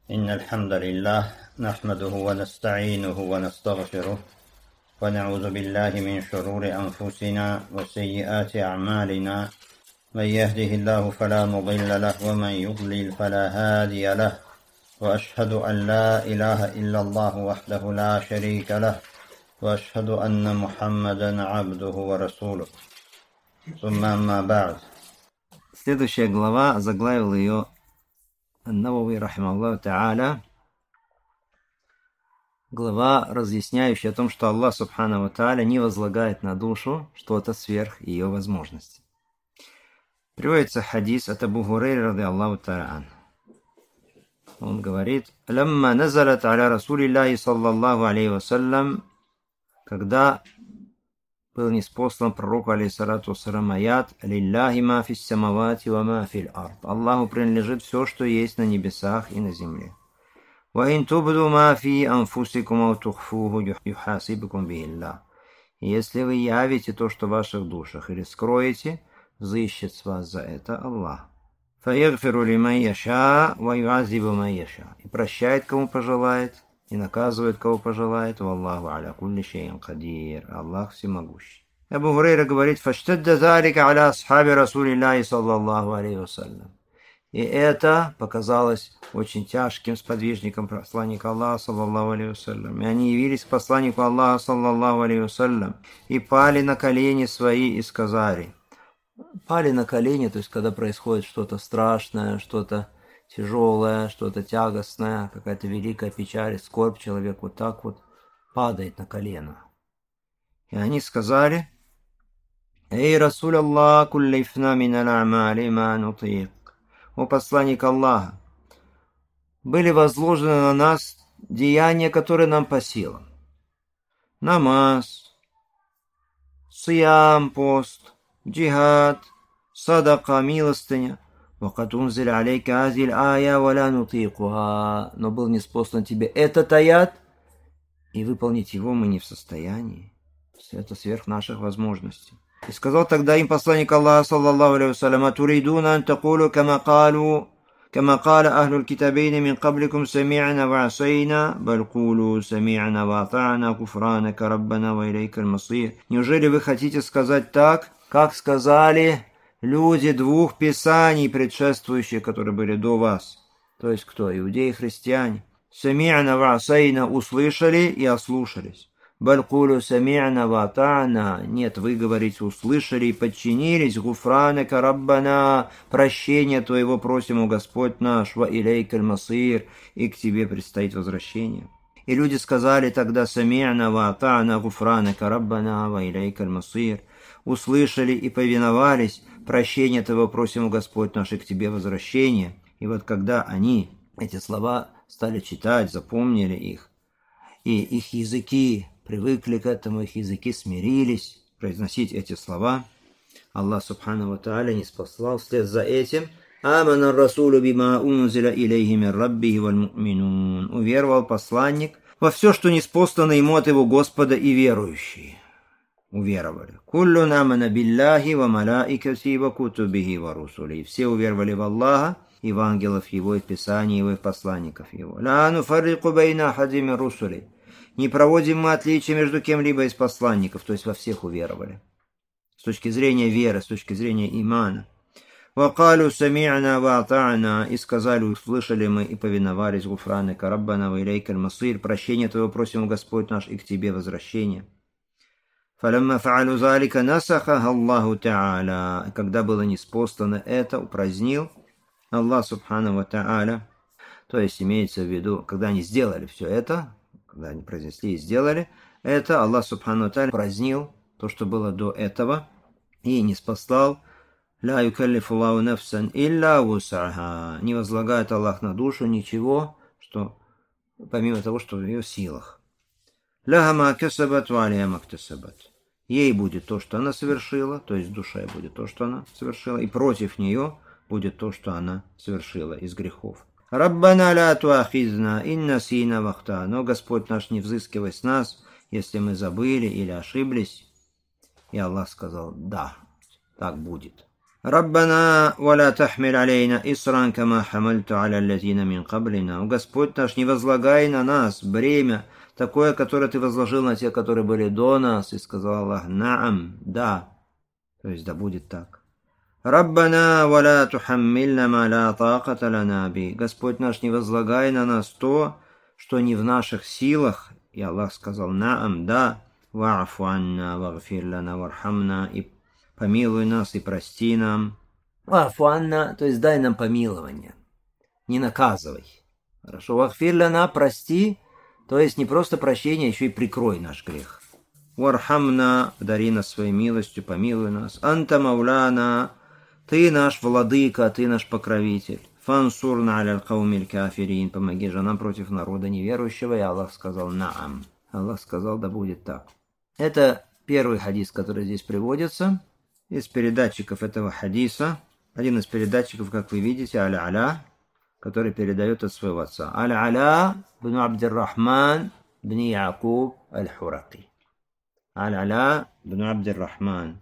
إن الحمد لله نحمده ونستعينه ونستغفره ونعوذ بالله من شرور أنفسنا وسيئات أعمالنا. من يهده الله فلا مضل له ومن يضلل فلا هادي له، وأشهد أن لا إله إلا الله وحده لا شريك له، وأشهد أن محمدا عبده ورسوله. ثم أما بعد. Следующая глава, заглавил ее Ан-Навави рахимахуллаху та'аля, глава, разъясняющая о том, что Аллах субхану ва та'аля не возлагает на душу что-то сверх ее возможностей. Приводится хадис от Абу Хурайры ради Аллаху та'аля. Он говорит: «Лямма назалат аля Расулиллахи саллаллаху алейхи вассалям», когда был ниспослан пророку алейхиссалату вассалям аят: «Лилляхи ма фис самавати ва ма фил ард». Аллаху принадлежит все, что есть на небесах и на земле. «Ва ин тубду ма фи анфусикум ау тухфуху юхасибкум бихиллах». Если вы явите то, что в ваших душах, или скроете, взыщет с вас за это Аллах. «Фаягфиру лиман яша ва юазибу ман яша». И прощает, кому пожелает, и наказывает, кого пожелает. «Валлаху аля кулли шейин кадир». Аллах всемогущий. Абу Хурайра говорит: «Фаштадда залика аля асхаби Расулиллахи саллаллаху алейхи вассалям». И это показалось очень тяжким сподвижникам посланника Аллаха саллаллаху алейхи вассалям. И они явились к посланнику Аллаха саллаллаху алейхи вассалям и пали на колени свои и сказали. Пали на колени, то есть когда происходит что-то страшное, что-то тяжелое, что-то тягостное, какая-то великая печаль, скорбь, человек вот так вот падает на колено. И они сказали: «Эй, Расуль Аллах, куллифна минал амали ма нутик». О посланник Аллаха, были возложены на нас деяния, которые нам по силам. Намаз, сиям, пост, джихад, садака, милостыня. «Вакад унзиль алейка азиль ая валя нутикуха». Но был ниспослан тебе этот аят, и выполнить его мы не в состоянии. Это сверх наших возможностей. И сказал тогда им посланник Аллаха саллаллаху алейхи вассалям: «Атуридуна ан такулу кама каля ахлул китабейни мин кабликум сами'на ва асайна, баль кулу сами'на ва атa'на куфранака раббана ва илейкаль масир». Неужели вы хотите сказать так, как сказали люди двух писаний предшествующих, которые были до вас? То есть кто? Иудеи и христиане. «Сами'на ва асайна» — услышали и ослушались. «Баль кулу сами'на ва атa'на» — нет, вы говорите, услышали и подчинились. «Гуфранака раббана» — прощение твоего просим, о Господь наш, «ва илейкаль масир» — и к тебе предстоит возвращение. И люди сказали тогда: «Сами'на ва атa'на гуфранака раббана ва илейкаль масир». Услышали и повиновались, прощение твоего просим, о Господь наш, и к тебе возвращение. И вот когда они эти слова стали читать, запомнили их, и их языки привыкли к этому, их языки смирились произносить эти слова, Аллах субхану ва та'аля ниспослал вслед за этим: «Амана расулу бима унзиля илейхи мин раббихи валь му'минун». Уверовал посланник во все, что ниспослано ему от его Господа, и верующие уверовали. «Куллун амана билляхи ва малаикати ва кутубихи ва русули». Все уверовали в Аллаха, и в ангелов его, и в Писание его, и в посланников его. «Ла нуфаррику байна ахади мин русули». Не проводим мы отличия между кем-либо из посланников, то есть во всех уверовали. С точки зрения веры, с точки зрения имана. «Вакалю сами'на ва атa'на». И сказали, услышали мы и повиновались. «Гуфранака раббана ва илейкаль масир». Прощение твоего просим, Господь наш, и к тебе возвращение. «Фалямма фа'алю залика насахаха Аллаху та'аля». Когда было ниспослано это, упразднил Аллах субхану ва та'аля. То есть имеется в виду, когда они сделали все это, когда они произнесли и сделали это, Аллах субхану ва та'аля упразднил то, что было до этого, и ниспослал: «Ля юкаллифу Аллаху нафсан илля вус'аха». Не возлагает Аллах на душу ничего, что помимо того, что в ее силах. «Ляха ма касабат ва алейха ма ктасабат». Ей будет то, что она совершила, то есть душе будет то, что она совершила, и против нее будет то, что она совершила из грехов. «Раббана ля туахизна ин насина ва ахтана». Но Господь наш, не взыскивай с нас, если мы забыли или ошиблись. И Аллах сказал: «Да, так будет». Раббана валя тахмиль алейна исран кама хамальту аля лазина мин каблина. О Господь наш, не возлагай на нас бремя, такое, которое Ты возложил на тех, которые были до нас. И сказал Аллах: наам, да. То есть да будет так. Раббана валя тухаммильна ма ла тааката лана би. Господь наш, не возлагай на нас то, что не в наших силах. И Аллах сказал: наам, да. Ва'фу анна вагфир лана вархамна. И помилуй нас и прости нам. Ва'фу анна, то есть дай нам помилование. Не наказывай. Хорошо. Вагфир лана, прости, то есть не просто прощение, еще и прикрой наш грех. Вархамна, дари нас своей милостью, помилуй нас. Анта мауляна, Ты наш владыка, Ты наш покровитель. Фансурна аля аль-каумиль кафирин, помоги же нам против народа неверующего. И Аллах сказал: наам. Аллах сказал: да будет так. Это первый хадис, который здесь приводится. Из передатчиков этого хадиса, один из передатчиков, как вы видите, Аль-Аля, который передает от своего отца. Аль-Аля бн Абдир-Рахман бн Якуб аль-Хураки. Аль-Аля бн Абдир-Рахман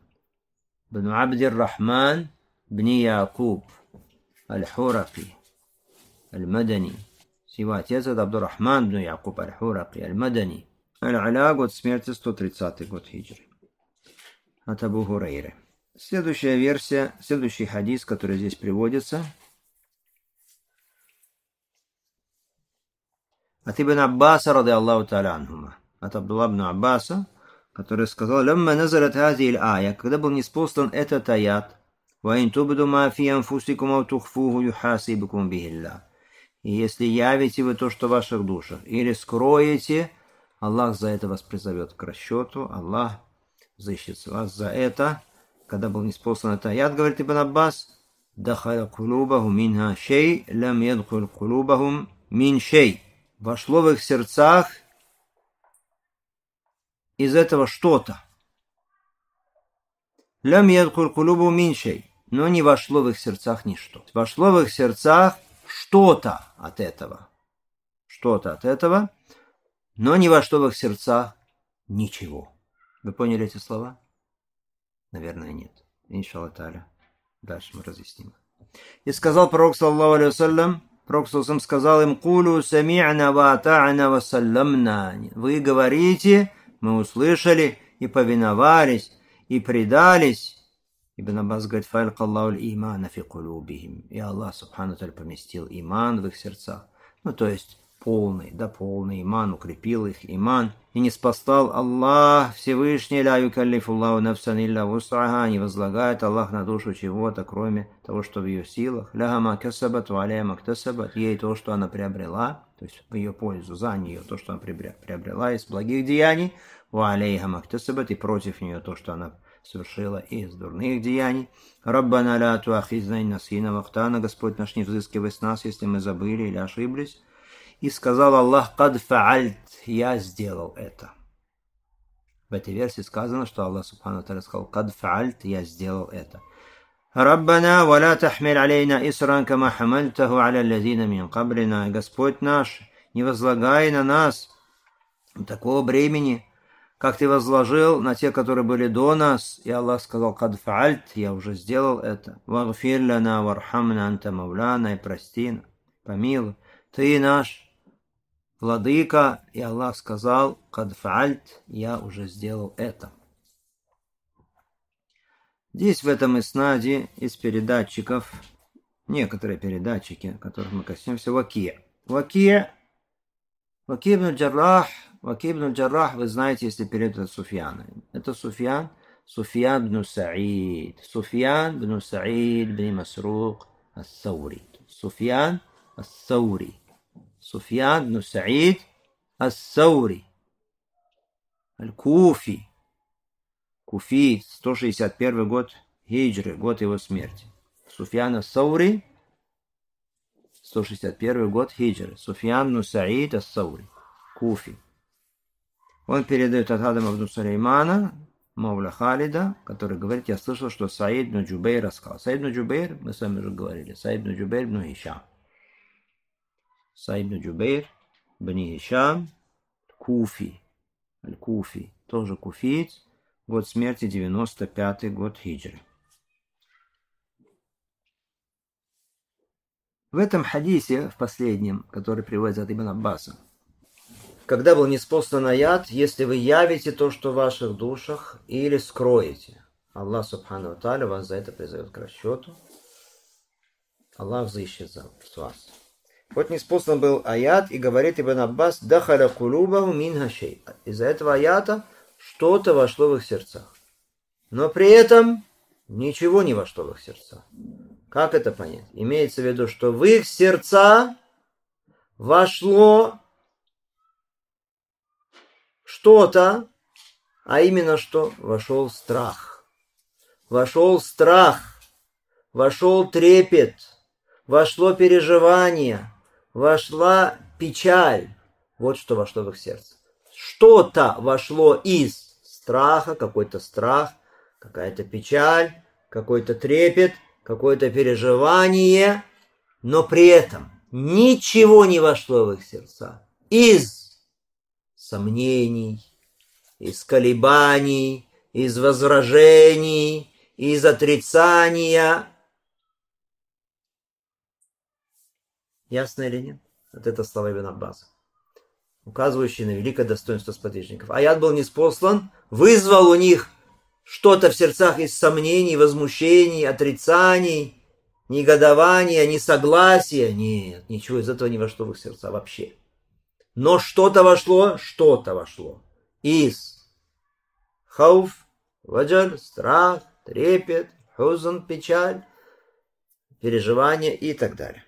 бн Якуб аль-Хураки аль-Мадани. Его отец — это Абдур-Рахман бн Якуб аль-Хураки аль-Мадани. Аль-Аля, год смерти 130 год хиджры. От Абу Хурайры. Следующая версия, следующий хадис, который здесь приводится. От Ибн Аббаса, ради Аллаху та'аля анхума. От Абдулла ибн Аббаса, который сказал: «Лямма назалат хази аль-ая», когда был ниспослан этот аят, «Ва ин тубду ма фи анфусикум ау тухфуху юхасибукум бихилlah». И если явите вы то, что в ваших душах, или скроете, Аллах за это вас призовет к расчету, Аллах взыщет вас за это. Когда был ниспослан этот аят, говорит Ибн Аббас, «Дахаля кулубахум минха шей, лям ядхуль кулубахум мин шей». Вошло в их сердцах из этого что-то. «Лям ядхуль кулубахум мин шей». Но не вошло в их сердцах ничто. Вошло в их сердцах что-то от этого. Что-то от этого, но не вошло в их сердцах ничего. Вы поняли эти слова? Наверное, нет. Иншаллах та'аля. Дальше мы разъясним. И сказал пророк, саллаллаху алейхи вассалям, пророк саллаллаху сказал им: «Кулу сами'на ва ата'на ва салламна». Вы говорите, мы услышали и повиновались, и предались. Ибн Аббас говорит: «Фа'алькаллаху аль-имана фи кулубихим». И Аллах, субхану та'аля, поместил иман в их сердцах. Ну, то есть полный иман, укрепил их иман. И не спасал Аллах Всевышний, ля юкаллифуллаху нафсан илля вус'аха, не возлагает Аллах на душу чего-то, кроме того, что в ее силах. Ляха ма касабат ва алейха ма ктасабат, ей то, что она приобрела, то есть в ее пользу, за нее то, что она приобрела из благих деяний, ва алейха ма ктасабат, и против нее то, что она совершила из дурных деяний. Раббана ля туахизна ин насина вахтана, Господь наш, не взыскивай с нас, если мы забыли или ошиблись. И сказал Аллах: «Кад фа'альт», я сделал это. В этой версии сказано, что Аллах субхану ва тааля сказал: «Кад фа'альт», я сделал это. Раббана ва ла тахмиль алейна исран кама хамальтаху аля лазина мин каблина. Господь наш, не возлагай на нас такого бремени, как Ты возложил на тех, которые были до нас. И Аллах сказал: «Кад фа'альт», я уже сделал это. Вагфир лана вархамна анта мауляна, и прости, помилуй, Ты наш владыка. И Аллах сказал: «Кад фа'альт», я уже сделал это. Здесь в этом иснаде из передатчиков, некоторые передатчики, которых мы коснемся, Вакия ибн аль-Джаррах, вы знаете, если перед это Суфьяна. Это Суфьян бн Саид. Суфьян бн Саид бн Масрук ас-Саури. Суфьян ас-Саури. Суфьян бн Саид ас-Саури. Аль-Куфи. Куфи, 161 год хиджры, год его смерти. Суфьян ас-Саури, 161 год хиджры. Суфьян бн Саид ас-Саури. Куфи. Он передает от Адама ибн Сулеймана, Мауля Халида, который говорит: я слышал, что Саид бн Джубейр рассказал. Саид бн Джубейр, мы с вами уже говорили, Саид бн Джубейр бн Хишам. Саид бн Джубейр бн Хишам, Куфи, Аль-Куфи, тоже куфиец, год смерти 95 год хиджры. В этом хадисе, в последнем, который приводится от Ибн Аббаса, когда был ниспослан аят, если вы явите то, что в ваших душах, или скроете, Аллах Субхану ва Тааля вас за это призовет к расчету. Аллах взыщет с вас. Вот ниспослан был аят, и говорит Ибн Аббас, «Дахаля кулубаху минха шей». Из-за этого аята что-то вошло в их сердцах. Но при этом ничего не вошло в их сердца. Как это понять? Имеется в виду, что в их сердца вошло что-то, а именно что? Вошел страх. Вошел страх, вошел трепет, вошло переживание, вошла печаль. Вот что вошло в их сердце. Что-то вошло из страха, какой-то страх, какая-то печаль, какой-то трепет, какое-то переживание, но при этом ничего не вошло в их сердца. Из сомнений, из колебаний, из возражений, из отрицания. Ясно или нет? Вот это слова Ибн Аббаса, указывающие на великое достоинство сподвижников. Аят был ниспослан, вызвал у них что-то в сердцах из сомнений, возмущений, отрицаний, негодования, несогласия. Нет, ничего из этого не вошло в их сердца вообще. Но что-то вошло из хауф, ваджаль, страх, трепет, хузн, печаль, переживания и так далее.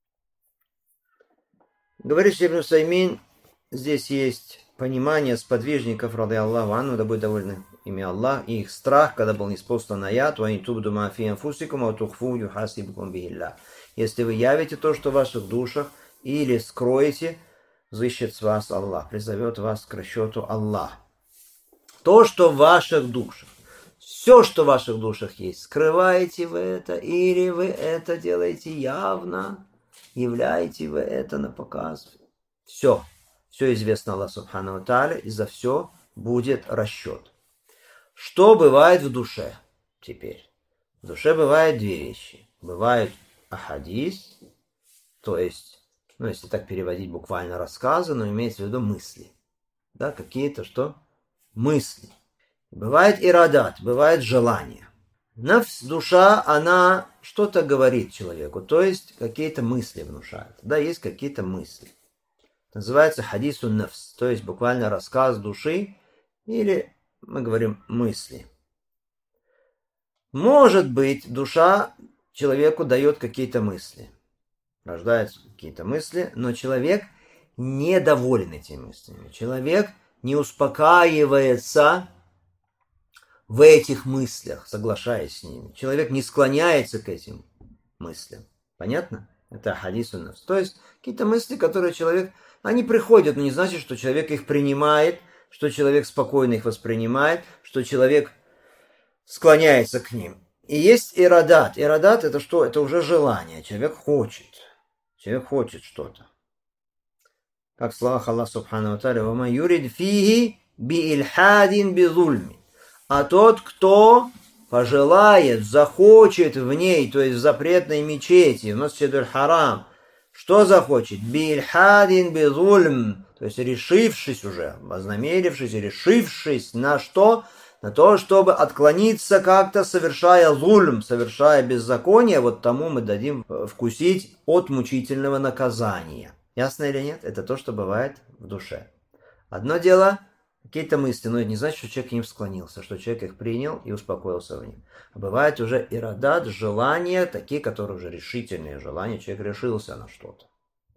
Говорит Ибн Усаймин, здесь есть понимание сподвижников, ради Аллаху анху, да будет довольно имя Аллах, и их страх, когда был ниспослан аят, «Ва ин тубду ма фи анфусикум, ва тухфу юхасибкум бихиллах». Если вы явите то, что в ваших душах, или скроете, взыщет с вас Аллах, призовет вас к расчету Аллах. То, что в ваших душах, все, что в ваших душах есть, скрываете вы это, или вы это делаете явно, являете вы это на показ. Все известно Аллаху Субхану ва Тааля, и за все будет расчет. Что бывает в душе теперь? В душе бывают две вещи. Бывает ахадис, то есть, если так переводить буквально рассказы, но имеется в виду мысли. Да, какие-то что? Мысли. Бывает ирадат, бывает желание. Нафс, душа, она что-то говорит человеку, то есть какие-то мысли внушает. Да, есть какие-то мысли. Называется хадису нафс, то есть буквально рассказ души, или мы говорим мысли. Может быть, душа человеку дает какие-то мысли. Рождаются какие-то мысли, но человек недоволен этими мыслями. Человек не успокаивается в этих мыслях, соглашаясь с ними. Человек не склоняется к этим мыслям. Понятно? Это хадису нафс. То есть какие-то мысли, которые человек... Они приходят, но не значит, что человек их принимает, что человек спокойно их воспринимает, что человек склоняется к ним. И есть ирадат. Ирадат это что? Это уже желание. Человек хочет. Человек хочет что-то. Как в словах Аллаха Субхану ва Тааля, «Вама юрид фиги би ильхадин би зульми». А тот, кто пожелает, захочет в ней, то есть в запретной мечети, в Масджидуль Харам, что захочет? Бильхадин безульм, то есть решившись уже, вознамерившись, решившись на что? На то, чтобы отклониться как-то, совершая зульм, совершая беззаконие, вот тому мы дадим вкусить от мучительного наказания. Ясно или нет? Это то, что бывает в душе. Одно дело, какие-то мысли, но это не значит, что человек к ним склонился, что человек их принял и успокоился в них. А бывает уже ирадат, желания, такие, которые уже решительные желания, человек решился на что-то.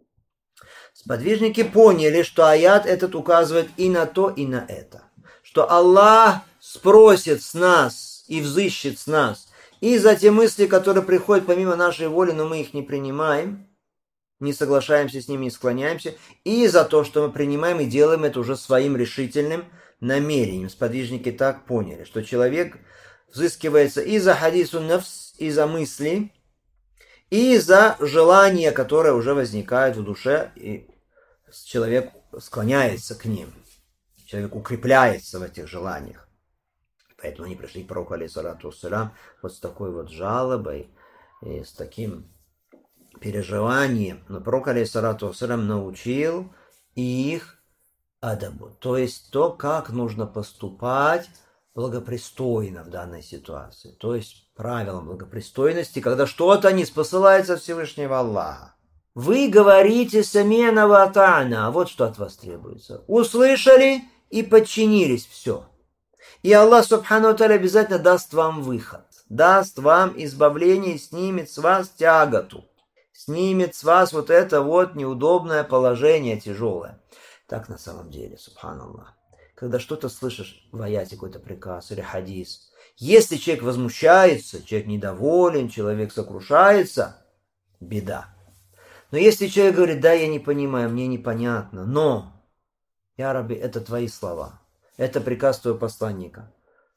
Сподвижники поняли, что аят этот указывает и на то, и на это. Что Аллах спросит с нас и взыщет с нас и за те мысли, которые приходят помимо нашей воли, но мы их не принимаем, не соглашаемся с ними, не склоняемся, и за то, что мы принимаем и делаем это уже своим решительным намерением. Сподвижники так поняли, что человек взыскивается и за хадису нафс, и за мысли, и за желания, которые уже возникают в душе, и человек склоняется к ним. Человек укрепляется в этих желаниях. Поэтому они пришли к пророку, алейхиссалату вассалям, вот с такой вот жалобой, и с таким переживаниям, но пророк, алейхиссалату вассалям, научил их адабу, то есть то, как нужно поступать благопристойно в данной ситуации, то есть правилам благопристойности, когда что-то не спосылается от Всевышнего Аллаха. Вы говорите «сами'на ва атa'на», вот что от вас требуется. Услышали и подчинились, все. И Аллах, субхану ва тааля, обязательно даст вам выход, даст вам избавление, снимет с вас тяготу, снимет с вас вот это вот неудобное положение, тяжелое. Так на самом деле, субханаллах. Когда что-то слышишь в аяте, какой-то приказ или хадис, если человек возмущается, человек недоволен, человек сокрушается, беда. Но если человек говорит, да, я не понимаю, мне непонятно, но, я Рабби, это твои слова, это приказ твоего посланника.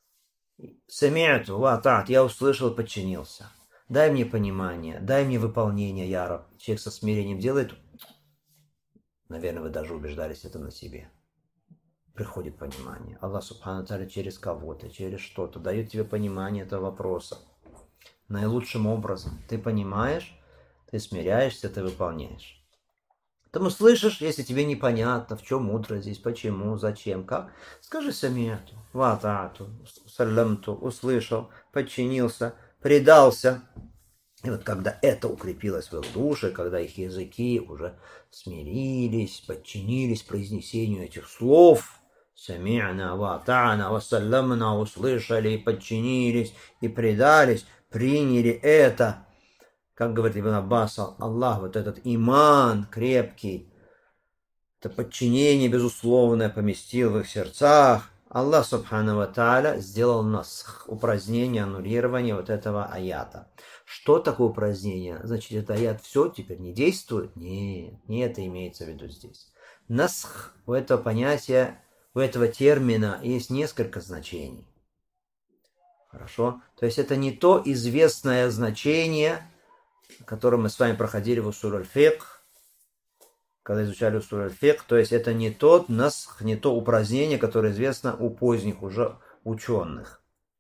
Сами'ту ва атa'т, я услышал и подчинился. Дай мне понимание, дай мне выполнение, я Раб. Человек со смирением делает, наверное, вы даже убеждались это на себе. Приходит понимание. Аллах, субхану ва тааля, через кого-то, через что-то дает тебе понимание этого вопроса. Наилучшим образом. Ты понимаешь, ты смиряешься, ты выполняешь. Поэтому слышишь, если тебе непонятно, в чем мудрость здесь, почему, зачем, как, скажи сами'ту ва атa'ту, саллямту, услышал, подчинился, предался. И вот когда это укрепилось в их душе, когда их языки уже смирились, подчинились произнесению этих слов, сами'на ва атa'на ва саллямна, услышали, подчинились и предались, приняли это, как говорит Ибн Аббас, Аллах, вот этот иман крепкий, это подчинение безусловное поместил в их сердцах. Аллах, субхану ва тааля, сделал насх, упразднение, аннулирование вот этого аята. Что такое упразднение? Значит, этот аят все теперь не действует? Нет, не это имеется в виду здесь. Насх, у этого понятия, у этого термина есть несколько значений. Хорошо? То есть это не то известное значение, которое мы с вами проходили в усуль аль-фикх, когда изучали усуль аль-фикх, то есть это не тот насх, не то упразднение, которое известно у поздних уже ученых.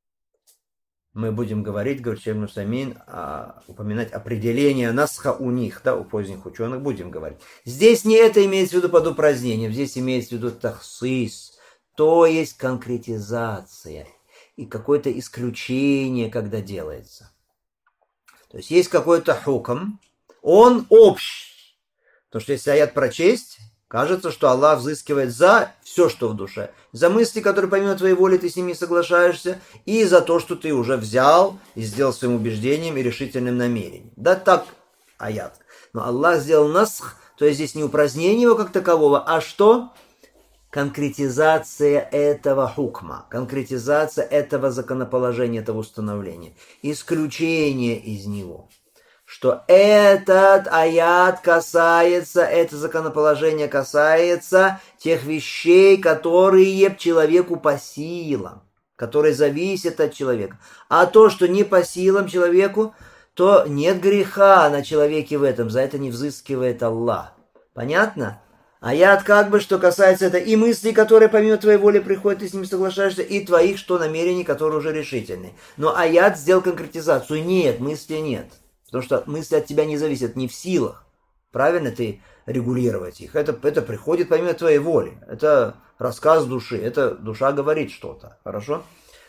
Мы будем говорить Шейх Ибн Усаймин, упоминать определение насха у них, да, у поздних ученых будем говорить. Здесь не это имеется в виду под упразднением, здесь имеется в виду тахсис, то есть конкретизация и какое-то исключение, когда делается. То есть есть какой-то хукм, он общий. Потому что если аят прочесть, кажется, что Аллах взыскивает за все, что в душе. За мысли, которые помимо твоей воли ты с ними соглашаешься, и за то, что ты уже взял и сделал своим убеждением и решительным намерением. Да, так аят. Но Аллах сделал насх, то есть здесь не упразднение его как такового, а что? Конкретизация этого хукма, конкретизация этого законоположения, этого установления, исключение из него. Что этот аят касается, это законоположение касается тех вещей, которые человеку по силам, которые зависят от человека. А то, что не по силам человеку, то нет греха на человеке в этом, за это не взыскивает Аллах. Понятно? Аят как бы, что касается это и мыслей, которые помимо твоей воли приходят, ты с ними соглашаешься, и твоих, что намерений, которые уже решительны. Но аят сделал конкретизацию. Нет, мысли нет. Потому что мысли от тебя не зависят, не в силах. Правильно ты регулировать их. Это приходит помимо твоей воли. Это рассказ души. Это душа говорит что-то. Хорошо?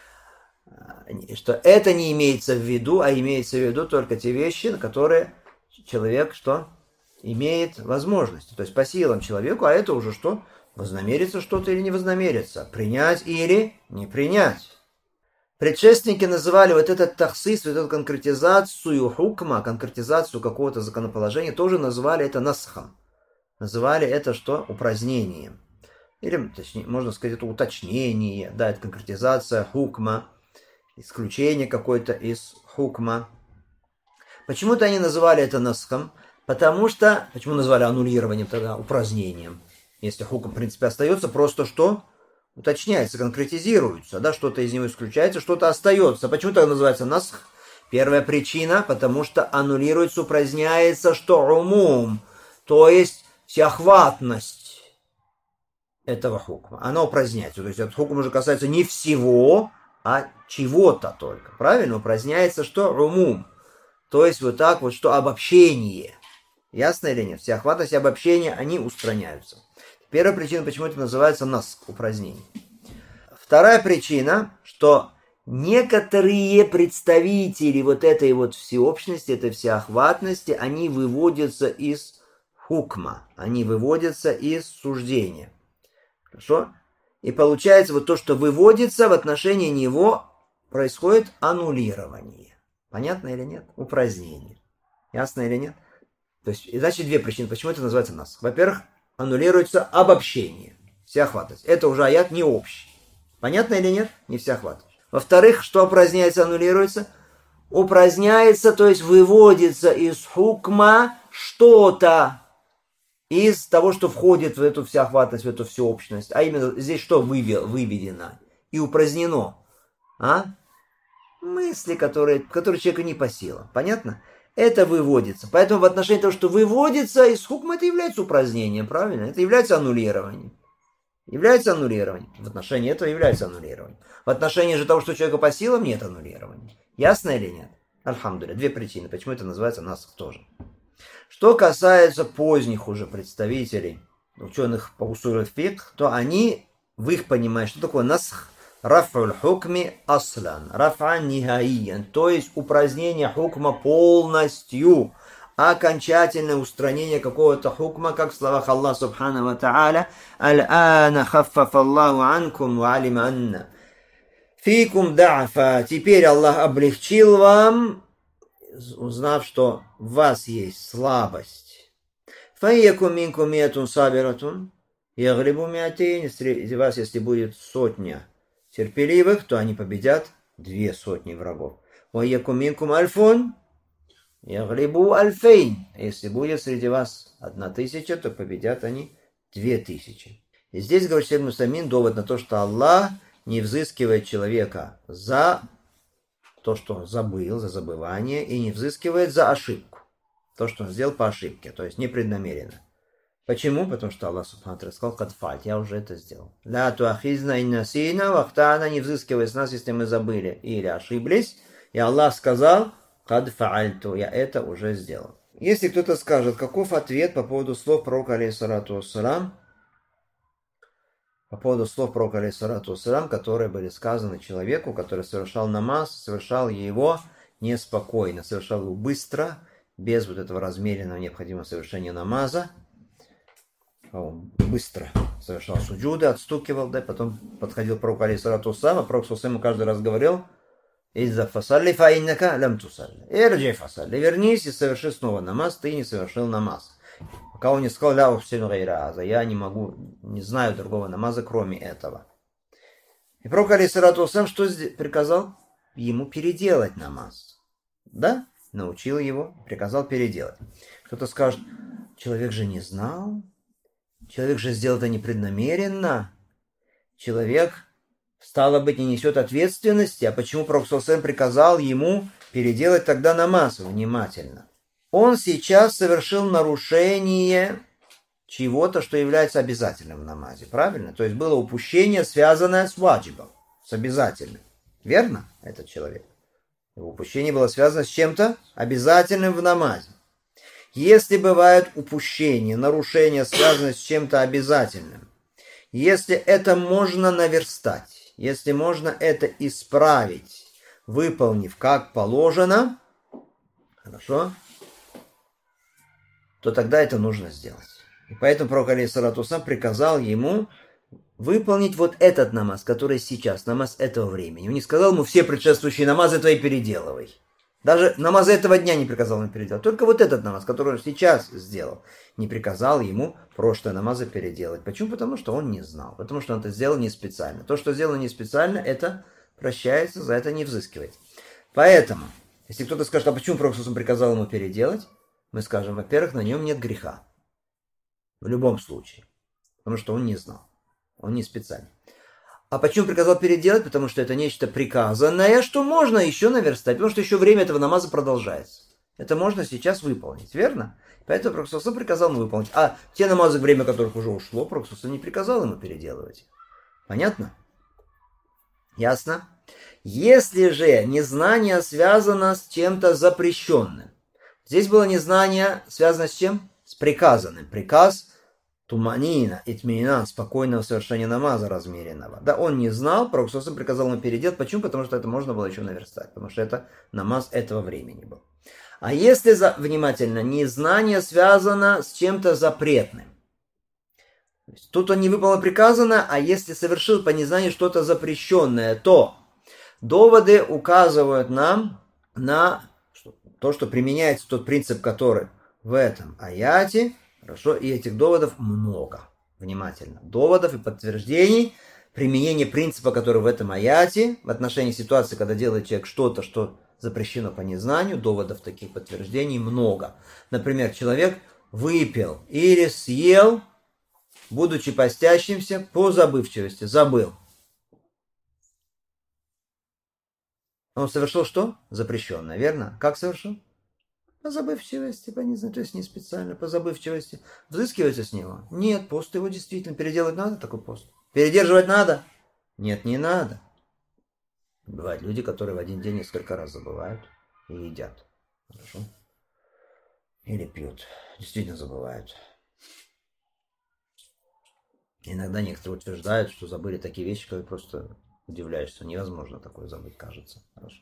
Что это не имеется в виду, а имеется в виду только те вещи, на которые человек что? Имеет возможность. То есть по силам человеку, а это уже что? Вознамерится что-то или не вознамерится. Принять или не принять. Предшественники называли вот этот тахсис, вот эту конкретизацию хукма, конкретизацию какого-то законоположения, тоже называли это насхом. Называли это что? Упразднением. Или, точнее, можно сказать, это уточнение, да, это конкретизация хукма, исключение какое-то из хукма. Почему-то они называли это насхом, потому что, почему назвали аннулированием тогда, упразднением? Если хукм, в принципе, остается, просто что? Уточняется, конкретизируется, да, что-то из него исключается, что-то остается. Почему так называется насх? Первая причина, потому что аннулируется, упраздняется, что умум, то есть всеохватность этого хукма. Она упраздняется, то есть этот хукм уже касается не всего, а чего-то только. Правильно? Упраздняется, что умум, то есть вот так вот, что обобщение. Ясно или нет? Всеохватность и обобщение, они устраняются. Первая причина, почему это называется насх, упразднение. Вторая причина, что некоторые представители вот этой вот всеобщности, этой всеохватности, они выводятся из хукма, они выводятся из суждения. Хорошо? И получается вот то, что выводится, в отношении него происходит аннулирование. Понятно или нет? Упразднение. Ясно или нет? То есть, значит, две причины, почему это называется насх. Во-первых, аннулируется обобщение, всеохватность. Это уже аят не общий. Понятно или нет? Не всеохватность. Во-вторых, что упраздняется, аннулируется? Упраздняется, то есть выводится из хукма что-то из того, что входит в эту всеохватность, в эту всеобщность. А именно здесь что выведено и упразднено? Мысли, которые человеку не по силам. Понятно? Это выводится. Поэтому в отношении того, что выводится из хукма, это является упразднением, правильно? Это является аннулированием. Является аннулированием. В отношении этого является аннулированием. В отношении же того, что человеку по силам, нет аннулирования. Ясно или нет? Альхамдулилля. Две причины, почему это называется насх тоже. Что касается поздних уже представителей, ученых по усуль фикх, то они, в их понимании, что такое насх? Раф'уль хукми аслан, раф'ан нихаиян, то есть упразднение хукма полностью, окончательное устранение какого-то хукма, как в словах Аллаха субхану ва та'аля, аль-ана хаффафа Аллаху анкум ва алима анна фикум да'фа, теперь Аллах облегчил вам, узнав, что в вас есть слабость. Файякум минкум миатун сабиратун, яглибу миатейн, среди вас, если будет 100 терпеливых, то они победят 200 врагов. Вайякум минкум альфун, яглибу альфейн, если будет среди вас 1000, то победят они 2000. И здесь, говорит Шейх Мусамин, довод на то, что Аллах не взыскивает человека за то, что он забыл, за забывание, и не взыскивает за ошибку. То, что он сделал по ошибке, то есть непреднамеренно. Почему? Потому что Аллах Субхану ва Тааля сказал: «Кадфаль, я уже это сделал». «Ля туахизна ин насина вахтана», не взыскивай с нас, если мы забыли или ошиблись. И Аллах сказал: «Кадфаальту», я это уже сделал. Если кто-то скажет, каков ответ по поводу слов пророка, алейхиссалату вассалам, которые были сказаны человеку, который совершал намаз, совершал его неспокойно, совершал его быстро, без вот этого размеренного необходимого совершения намаза. Он быстро совершал суджуды, отстукивал, да, потом подходил к пророку, алейхиссалату вассалам, а пророк ему каждый раз говорил: «Изза фасалли фаиннака лям тусалли». «Ирджи фасалли», вернись и соверши снова намаз, ты не совершил намаз. Пока он не сказал: «Ля ухсину гайра аза», я не знаю другого намаза, кроме этого. И пророк, алейхиссалату вассалам, что приказал? Ему переделать намаз. Да? Научил его, приказал переделать. Кто-то скажет: человек же не знал, человек же сделал это непреднамеренно, человек, стало быть, не несет ответственности, а почему пророк приказал ему переделать тогда намаз? Внимательно. Он сейчас совершил нарушение чего-то, что является обязательным в намазе, правильно? То есть было упущение, связанное с ваджибом, с обязательным. Верно, этот человек? Его упущение было связано с чем-то обязательным в намазе. Если бывают упущения, нарушения, связанные с чем-то обязательным, если это можно наверстать, если можно это исправить, выполнив как положено, хорошо, то тогда это нужно сделать. И поэтому пророк, алейхиссалату вассалам, приказал ему выполнить вот этот намаз, который сейчас, намаз этого времени. Он не сказал ему: все предшествующие намазы твои переделывай. Даже намаз этого дня не приказал ему переделать. Только вот этот намаз, который он сейчас сделал, не приказал ему прошлые намазы переделать. Почему? Потому что он не знал. Потому что он это сделал не специально. То, что сделано не специально, это прощается, за это не взыскивается. Поэтому, если кто-то скажет: а почему пророк приказал ему переделать? Мы скажем: во-первых, на нем нет греха. В любом случае. Потому что он не знал. Он не специально. А почему приказал переделать? Потому что это нечто приказанное, что можно еще наверстать. Потому что еще время этого намаза продолжается. Это можно сейчас выполнить. Верно? Поэтому пророк приказал ему выполнить. А те намазы, время которых уже ушло, пророк не приказал ему переделывать. Понятно? Ясно? Если же незнание связано с чем-то запрещенным, Здесь было незнание, связано с чем? С приказанным. Приказ туманина, итминан, спокойного совершения намаза размеренного. Да, он не знал, Пророк приказал ему переделать. Почему? Потому что это можно было еще наверстать. Потому что это намаз этого времени был. А если, внимательно, незнание связано с чем-то запретным. Тут он не выполнил приказано, а если совершил по незнанию что-то запрещенное, то доводы указывают нам на то, что применяется тот принцип, который в этом аяте. Хорошо, и этих доводов много. Внимательно. Доводов и подтверждений применения принципа, который в этом аяте, в отношении ситуации, когда делает человек что-то, что запрещено по незнанию, доводов таких подтверждений много. Например, человек выпил или съел, будучи постящимся, по забывчивости, забыл. Он совершил что? Запрещенное, верно? Как совершил? По забывчивости, по незнанию, то есть не специально, по забывчивости. Взыскивается с него? Нет, пост его действительно. Переделать надо такой пост? Передерживать надо? Нет, не надо. Бывают люди, которые в один день несколько раз забывают и едят. Хорошо? Или пьют. Действительно забывают. Иногда некоторые утверждают, что забыли такие вещи, которые просто удивляешься. Невозможно такое забыть, кажется. Хорошо.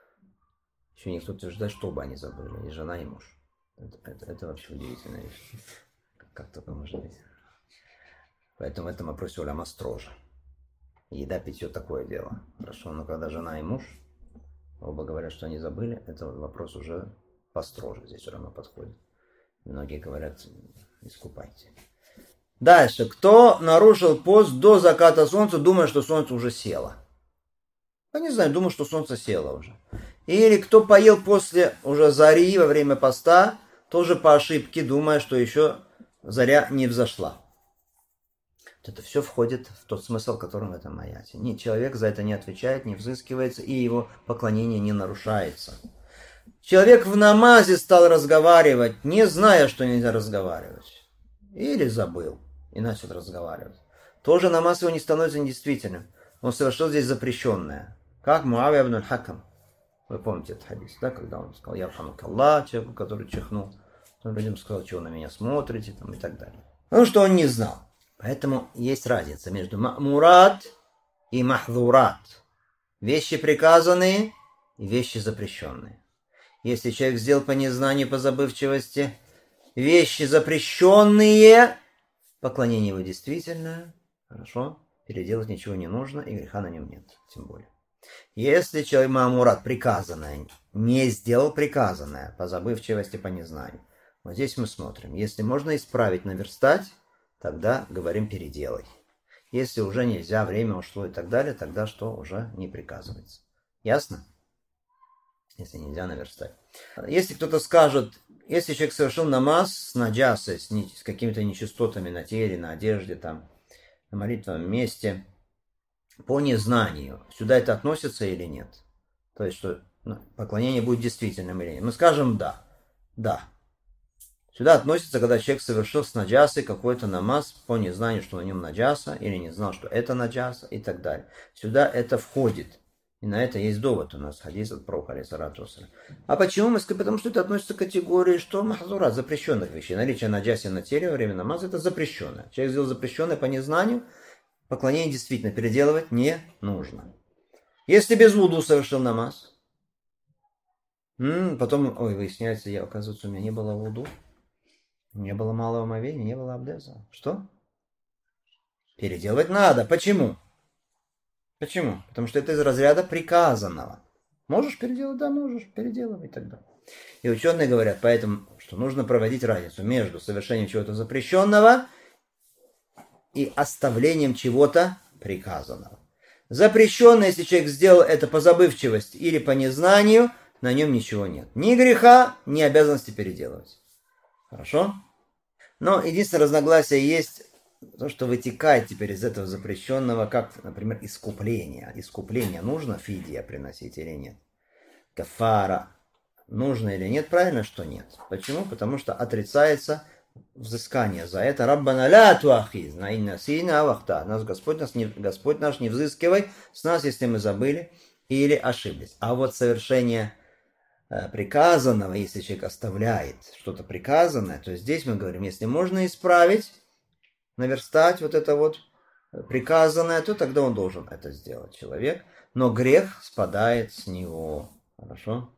Еще никто утверждает, что оба они забыли, и жена, и муж. Это вообще удивительная вещь. Как такое может быть? Поэтому в этом вопросе уляма строже. Еда, питье такое дело. Хорошо, но когда жена и муж оба говорят, что они забыли, это вопрос уже построже. Здесь уляма подходит. Многие говорят, искупайте. Дальше. Кто нарушил пост до заката солнца, думая, что солнце уже село? Я не знаю, думаю, что солнце село уже. Или кто поел после уже зари во время поста, тоже по ошибке, думая, что еще заря не взошла. Это все входит в тот смысл, который в этом аяте. Человек за это не отвечает, не взыскивается, и его поклонение не нарушается. Человек в намазе стал разговаривать, не зная, что нельзя разговаривать. Или забыл и начал разговаривать. Тоже намаз его не становится недействительным. Он совершил здесь запрещенное. Как Муавия ибн аль-Хакам. Вы помните этот хадис, да, когда он сказал, ярхамук Аллах, человеку, который чихнул. Он людям сказал, чего на меня смотрите, там, и так далее. Потому что он не знал. Поэтому есть разница между ма'мурат и махдурат. Вещи приказанные и вещи запрещенные. Если человек сделал по незнанию, по забывчивости, вещи запрещенные, поклонение его действительно, хорошо, переделать ничего не нужно, и греха на нем нет, тем более. Если человек ма'мурат, приказанное, не сделал приказанное по забывчивости, по незнанию, вот здесь мы смотрим. Если можно исправить, наверстать, тогда говорим переделай. Если уже нельзя, время ушло и так далее, тогда что уже не приказывается. Ясно? Если нельзя наверстать. Если кто-то скажет, если человек совершил намаз с наджасой, с какими-то нечистотами на теле, на одежде, там, на молитвенном месте, по незнанию, сюда это относится или нет? То есть, что поклонение будет действительным или нет? Мы скажем да. Да. Сюда относится, когда человек совершил с наджасой какой-то намаз по незнанию, что на нем наджаса, или не знал, что это наджаса, и так далее. Сюда это входит. И на это есть довод у нас, хадис от пророка, алейхиссалату вассалям. А почему мы сказали? Потому что это относится к категории, что махзурат, запрещенных вещей. Наличие наджаси на теле во время намаза, это запрещенное. Человек сделал запрещенное по незнанию, поклонение действительно переделывать не нужно. Если без вуду совершил намаз, потом, выясняется, оказывается, у меня не было вуду, не было малого омовения, не было абдеза. Что? Переделывать надо. Почему? Почему? Потому что это из разряда приказанного. Можешь переделать? Да, можешь. Переделывай тогда. И ученые говорят, поэтому, что нужно проводить разницу между совершением чего-то запрещенного и оставлением чего-то приказанного. Запрещенное, если человек сделал это по забывчивости или по незнанию, на нем ничего нет. Ни греха, ни обязанности переделывать. Хорошо? Но единственное разногласие есть то, что вытекает теперь из этого запрещенного, как, например, искупление. Искупление нужно фидия приносить или нет? Кафара нужно или нет? Правильно, что нет. Почему? Потому что отрицается взыскание за это. Раббана ля туахизна инна сина авахта. Господь наш не взыскивай с нас, если мы забыли или ошиблись. А вот совершение приказанного, если человек оставляет что-то приказанное, то здесь мы говорим, если можно исправить, наверстать вот это вот приказанное, то тогда он должен это сделать, человек. Но грех спадает с него. Хорошо?